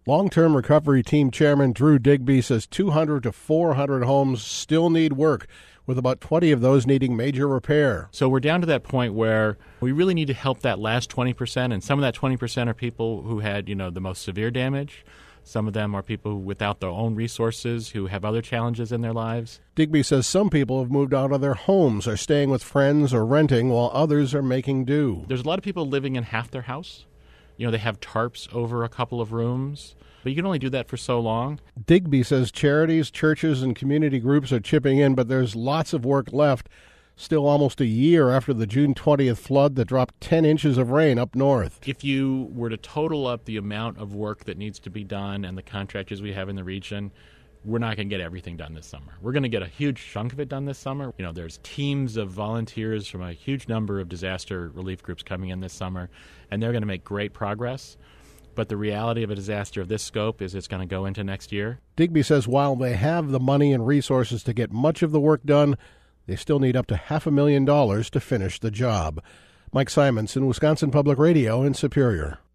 Long-term recovery team chairman Drew Digby says 200 to 400 homes still need work, with about 20 of those needing major repair. So we're down to that point where we really need to help that last 20%, and some of that 20% are people who had, the most severe damage. Some of them are people without their own resources who have other challenges in their lives. Digby says some people have moved out of their homes, are staying with friends or renting, while others are making do. There's a lot of people living in half their house. They have tarps over a couple of rooms, but you can only do that for so long. Digby says charities, churches, and community groups are chipping in, but there's lots of work left. Still almost a year after the June 20th flood that dropped 10 inches of rain up north. If you were to total up the amount of work that needs to be done and the contractors we have in the region, we're not going to get everything done this summer. We're going to get a huge chunk of it done this summer. There's teams of volunteers from a huge number of disaster relief groups coming in this summer, and they're going to make great progress. But the reality of a disaster of this scope is it's going to go into next year. Digby says while they have the money and resources to get much of the work done, they still need up to $500,000 to finish the job. Mike Simonson, Wisconsin Public Radio in Superior.